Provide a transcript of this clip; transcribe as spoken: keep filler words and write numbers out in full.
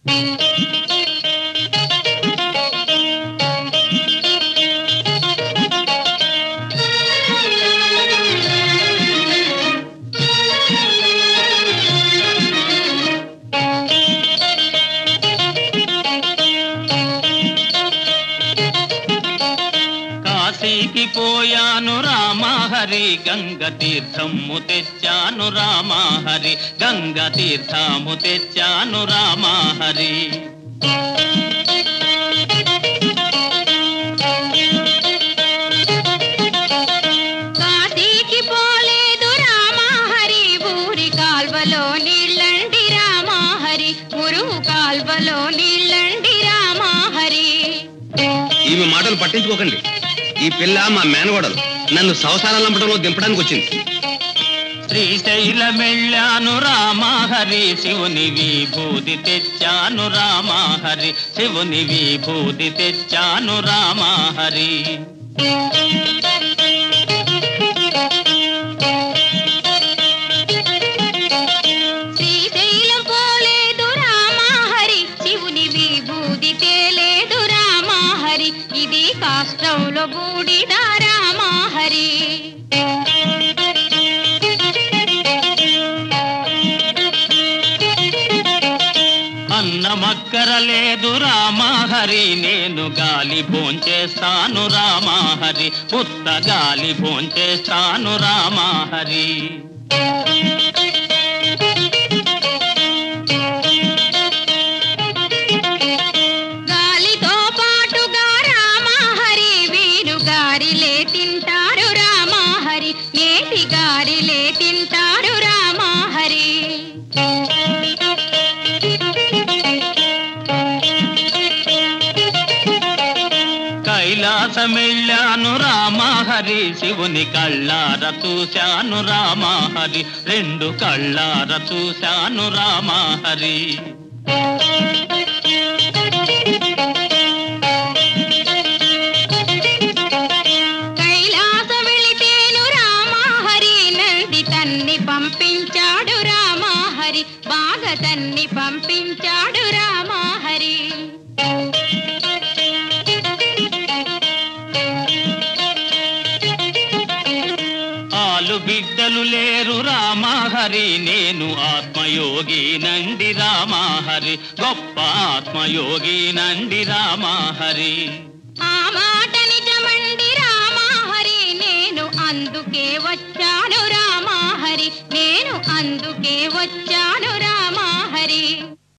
కాశీకి పోయాను రామహరి గంగ తీర్థము తెచ్చాను రామహరి గంగ తీర్థము తెచ్చాను రామహరి కాశీకి పోలేదు రామహరి ఊరి కాల్వలో నీళ్ళండి రామహరి మురుగు కాల్వలో నీళ్ళండి రామహరి. ఈమె మాటలు పట్టించుకోకండి. ఈ పిల్ల మా మేనగోడలు నన్ను సంసారాలు నంపడంలో దింపడానికి వచ్చింది. శ్రీశైలం వెళ్ళాను రామహరి శివుని విభూతి తెచ్చాను రామహరి శివుని విభూతి తెచ్చాను రామహరి. శ్రీశైలం పోలేదు రామహరి శివుని విభూతి తేలేదు రామహరి ఇది కాష్టంలో బూడిద రామహరి. అన్నమక్కర లేదు రామహరి నేను గాలి భోంచేస్తాను రామహరి పుత్త గాలి భోంచేస్తాను రామహరి. గాలితో పాటుగా రామహరి వీరు గారిలే తింటారు రామహరి నేతి గారిలే తింటారు రామహరి. కైలాసమెళ్ళాను రామహరి శివుని కళ్ళార చూశాను రామహరి రెండు కళ్ళార చూశాను రామహరి. కైలాస వెళితేను రామహరి నంది తన్ని పంపించాడు రామహరి బాగా తన్ని పంపించాడు రామహరి. ఆలు బిడ్డలు లేరు రామహరి నేను ఆత్మయోగి నండి రామహరి గొప్ప ఆత్మయోగి నండి రామహరి. ఆ మాట నిజమండి రామహరి నేను అందుకే వచ్చాను రామహరి నేను అందుకే వచ్చాను రామహరి.